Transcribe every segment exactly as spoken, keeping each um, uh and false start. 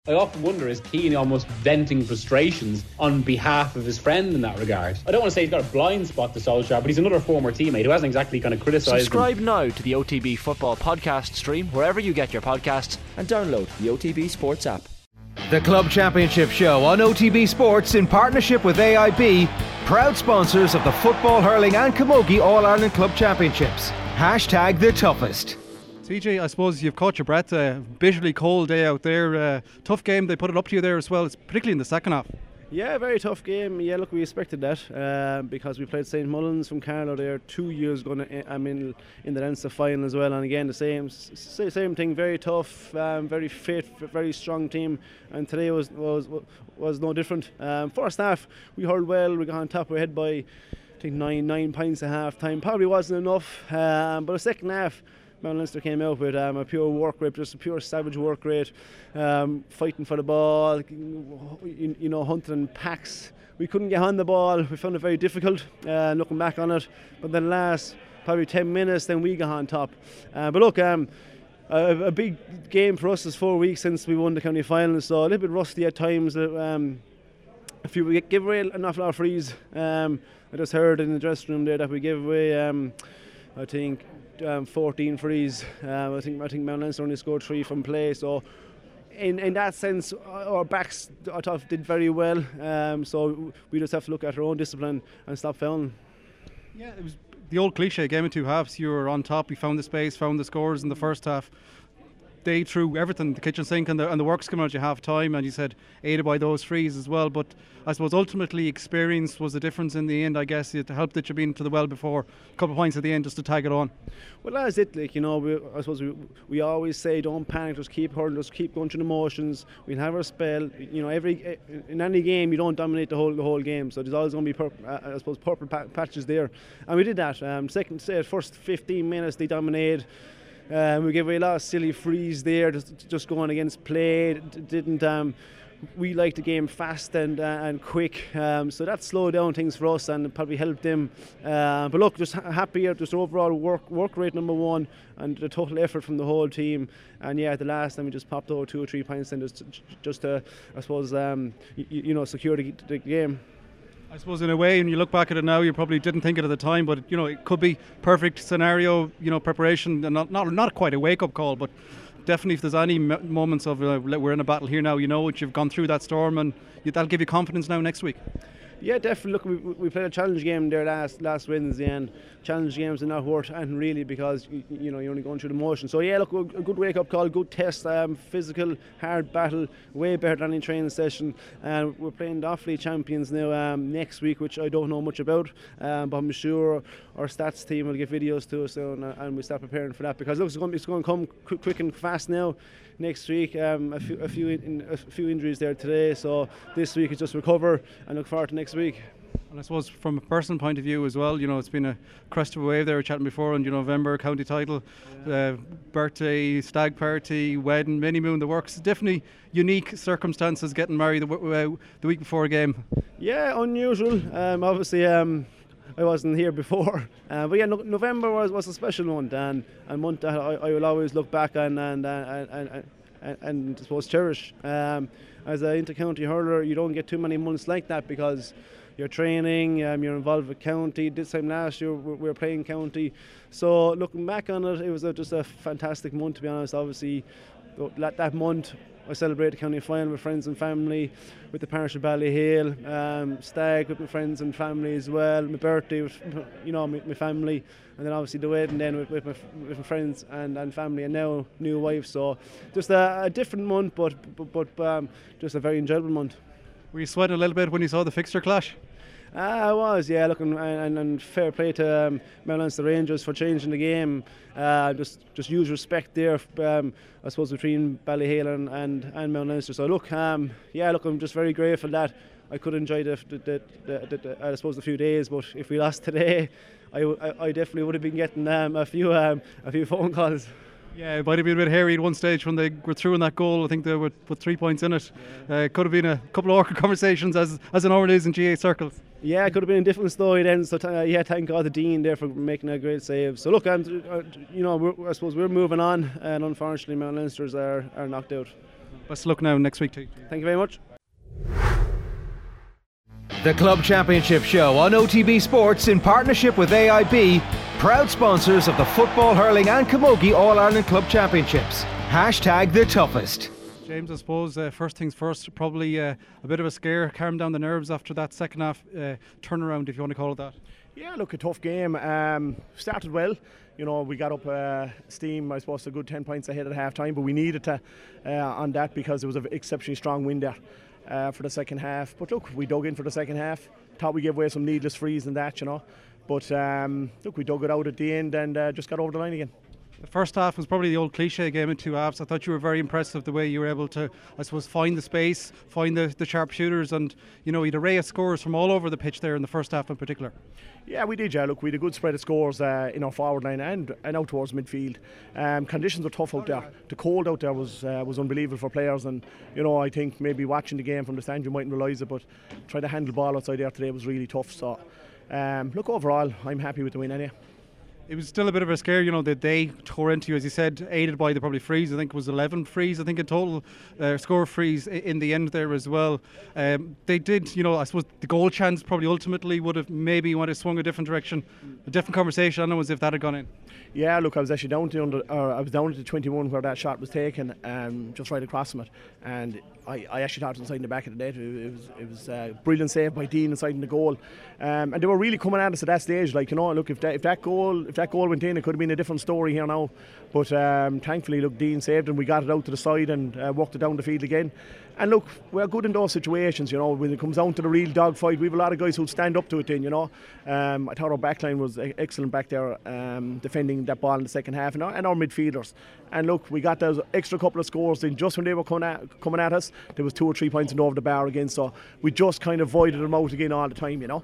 I often wonder, is Keane almost venting frustrations on behalf of his friend in that regard? I don't want to say he's got a blind spot to Solskjaer, but he's another former teammate who hasn't exactly kind of criticised Subscribe him. now to the O T B Football Podcast stream wherever you get your podcasts and download the O T B Sports app. The Club Championship Show on O T B Sports in partnership with A I B, proud sponsors of the Football, Hurling and Camogie All-Ireland Club Championships. Hashtag the toughest. T J, I suppose you've caught your breath. A bitterly cold day out there. Uh, tough game. They put it up to you there as well, it's particularly in the second half. Yeah, very tough game. Yeah, look, we expected that uh, because we played Saint Mullins from Carlow there two years ago. I mean, in the Leinster final as well. And again, the same same thing. Very tough, um, very fit, very strong team. And today was was was no different. Um, first half, we hurled well. We got on top of our head by, I think, nine nine points at half time. Probably wasn't enough. Um, but the second half, Mount Leinster came out with um, a pure work rate, just a pure savage work rate, um, fighting for the ball, you, you know, hunting in packs. We couldn't get on the ball. We found it very difficult uh, looking back on it. But then last probably ten minutes, then we got on top. Uh, but look, um, a, a big game for us is four weeks since we won the county final, so a little bit rusty at times. Um, if you we give away an awful lot of frees, um, I just heard in the dressing room there that we gave away, um, I think, Um, fourteen frees. Um, I think I think Mount Leinster only scored three from play. So, in in that sense, our backs I thought did very well. Um, so we just have to look at our own discipline and stop fouling. Yeah, it was the old cliche: game of two halves. You were on top. You found the space, found the scores in the first half. They threw everything, the kitchen sink and the, and the works coming out at half time, and you said aided by those frees as well. But I suppose ultimately experience was the difference in the end. I guess it helped that you've been to the well before, a couple of points at the end just to tag it on. Well, that's it. Like, you know, we, I suppose we, we always say don't panic, just keep hurling, just keep going through the motions. We'll have our spell. You know, every in any game you don't dominate the whole the whole game, so there's always going to be purple, uh, I suppose purple pa- patches there, and we did that. Um, second, say, first fifteen minutes they dominated. Um, we gave away a lot of silly frees there, just, just going against play. D- didn't um, we like the game fast and uh, and quick? Um, so that slowed down things for us and probably helped them. Uh, but look, just ha- happy at just overall work work rate number one and the total effort from the whole team. And yeah, at the last time we just popped over two or three points and just just to I suppose um, y- you know secure the, the game. I suppose in a way, when you look back at it now, you probably didn't think it at the time, but you know it could be perfect scenario, you know, preparation, and not not not quite a wake-up call, but definitely if there's any m- moments of uh, we're in a battle here now, you know, you've gone through that storm, and you, that'll give you confidence now next week. Yeah, definitely. Look, we, we played a challenge game there last last Wednesday, and challenge games are not worth anything really because you, you know you're only going through the motion. So yeah, look, a good wake up call, good test, um, physical, hard battle, way better than any training session. And we're playing the Offaly champions now um, next week, which I don't know much about, um, but I'm sure our stats team will give videos to us soon, and we start preparing for that because look, it's going, it's going to come quick, quick and fast now. Next week, um, a few a few in, a few injuries there today, so this week is just recover and look forward to next week. And I suppose from a personal point of view as well, you know, it's been a crest of a wave there, we were chatting before, in November, county title, yeah. uh, birthday, stag party, wedding, mini moon, the works. Definitely unique circumstances getting married the, uh, the week before a game. Yeah, unusual. Um, obviously, um, I wasn't here before, uh, but yeah, no, November was, was a special month and a month that I, I will always look back on and and and, and, and, and I suppose cherish. Um, as an inter-county hurler, you don't get too many months like that because you're training, um, you're involved with county. This time last year we were playing county, so looking back on it, it was a, just a fantastic month to be honest. Obviously, that, that month I celebrated the county final with friends and family, with the parish of Ballyhale, um, stag with my friends and family as well, my birthday with you know my, my family, and then obviously the wedding then with, with, my, with my friends and, and family, and now new wife. So just a, a different month, but but, but um, just a very enjoyable month. Were you sweating a little bit when you saw the fixture clash? Ah, I was, yeah. Look, and, and, and fair play to um, Mount Leinster Rangers for changing the game. Uh, just, just use respect there. Um, I suppose between Ballyhale and, and, and Mount Leinster. So look, um, yeah, look, I'm just very grateful that I could enjoy the, the, the, the, the, the I suppose, the few days. But if we lost today, I, I, I definitely would have been getting um, a few, um, a few phone calls. Yeah, it might have been a bit hairy at one stage when they were through in that goal. I think they were with three points in it. Yeah. Uh, it could have been a couple of awkward conversations, as as it normally is in G A circles. Yeah, it could have been a different story then. So uh, yeah, thank God the Dean there for making a great save. So look, I'm, uh, you know, we're, I suppose we're moving on, and unfortunately, Mount Leinster's are are knocked out. Best of luck now next week too. Thank you very much. The Club Championship Show on O T B Sports in partnership with A I B, proud sponsors of the Football, Hurling and Camogie All-Ireland Club Championships. Hashtag the toughest. James, I suppose uh, first things first, probably uh, a bit of a scare, calm down the nerves after that second half uh, turnaround, if you want to call it that. Yeah, look, a tough game. Um, started well. You know, we got up uh, steam, I suppose, a good ten points ahead at half time, but we needed to uh, on that because there was an exceptionally strong wind there uh, for the second half. But look, we dug in for the second half. Thought we gave away some needless frees and that, you know. But um, look, we dug it out at the end and uh, just got over the line again. The first half was probably the old cliche game in two halves. I thought you were very impressive the way you were able to, I suppose, find the space, find the, the sharp shooters, and you know, you had an array of scores from all over the pitch there in the first half in particular. Yeah, we did, yeah. Look, we had a good spread of scores uh, in our forward line and, and out towards midfield. Um, conditions were tough out there. The cold out there was uh, was unbelievable for players, and you know, I think maybe watching the game from the stand you mightn't realise it, but trying to handle the ball outside there today was really tough. So, um, look, overall, I'm happy with the win anyway. It was still a bit of a scare, you know, that they tore into you, as you said, aided by the probably frees. I think it was eleven frees, I think in total, uh, score frees in the end there as well. Um, they did, you know, I suppose the goal chance probably ultimately would have maybe would have swung a different direction, a different conversation. I don't know as if that had gone in. Yeah, look, I was actually down to under, or I was down to twenty-one where that shot was taken, um, just right across from it, and I, I actually thought it was inside in the back of the net. It, it was it was a brilliant save by Dean inside in the goal, um, and they were really coming at us at that stage. Like, you know, look, if that if that goal if that goal went in, it could have been a different story here now. But um, thankfully, look, Dean saved and we got it out to the side and uh, walked it down the field again. And look, we're good in those situations, you know. When it comes down to the real dogfight, we have a lot of guys who'll stand up to it then, you know. Um, I thought our backline was excellent back there, um, defending that ball in the second half, and our, and our midfielders. And look, we got those extra couple of scores then just when they were coming at, coming at us. There was two or three points over the bar again, so we just kind of voided them out again all the time, you know.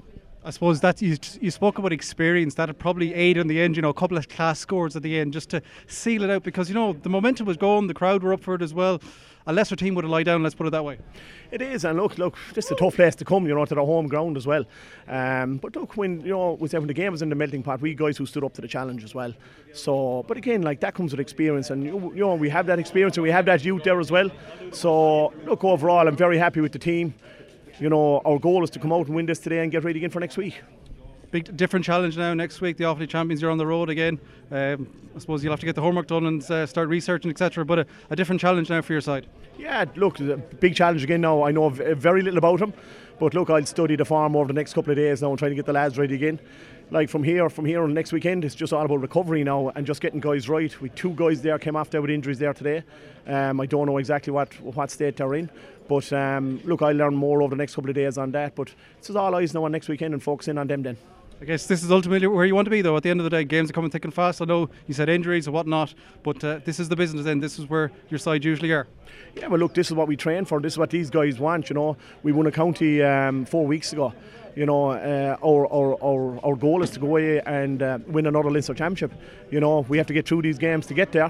I suppose that you, you spoke about experience, that would probably aid in the end, you know, a couple of class scores at the end just to seal it out, because, you know, the momentum was going, the crowd were up for it as well. A lesser team would have lied down, let's put it that way. It is, and look, look, this is a tough place to come, you know, to their home ground as well. Um, but look, when you know, when the game was in the melting pot, we guys who stood up to the challenge as well. So, but again, like that comes with experience, and you know, we have that experience and we have that youth there as well. So, look, overall, I'm very happy with the team. You know, our goal is to come out and win this today and get ready again for next week. Big different challenge now next week. The Offaly champions, you're on the road again. Um, I suppose you'll have to get the homework done and uh, start researching, et cetera. But a, a different challenge now for your side. Yeah, look, a big challenge again now. I know very little about him, but look, I'll study the farm over the next couple of days now and trying to get the lads ready again. Like from here, from here on next weekend, it's just all about recovery now and just getting guys right. We two guys there came off there with injuries there today. Um, I don't know exactly what what state they're in, but um, look, I'll learn more over the next couple of days on that. But this is all eyes now on next weekend and focus in on them then. I guess this is ultimately where you want to be, though. At the end of the day, games are coming thick and fast. I know you said injuries or whatnot, but uh, this is the business then. This is where your side usually are. Yeah, well, look, this is what we train for. This is what these guys want, you know. We won a county um, four weeks ago. You know, uh, our, our, our, our goal is to go away and uh, win another Leinster Championship. You know, we have to get through these games to get there.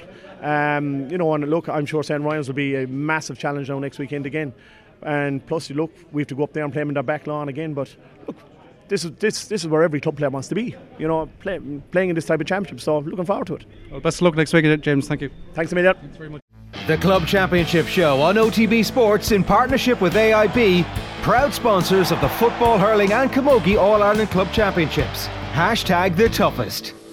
Um, you know, and look, I'm sure Saint Ryan's will be a massive challenge now next weekend again. And plus, look, we have to go up there and play them in their back lawn again. But look, This is this this is where every club player wants to be, you know, play, playing in this type of championship. So looking forward to it. Well, best of luck next week, James. Thank you. Thanks a million. Thanks very much. The Club Championship Show on O T B Sports in partnership with A I B, proud sponsors of the Football, Hurling and Camogie All-Ireland Club Championships. Hashtag the toughest.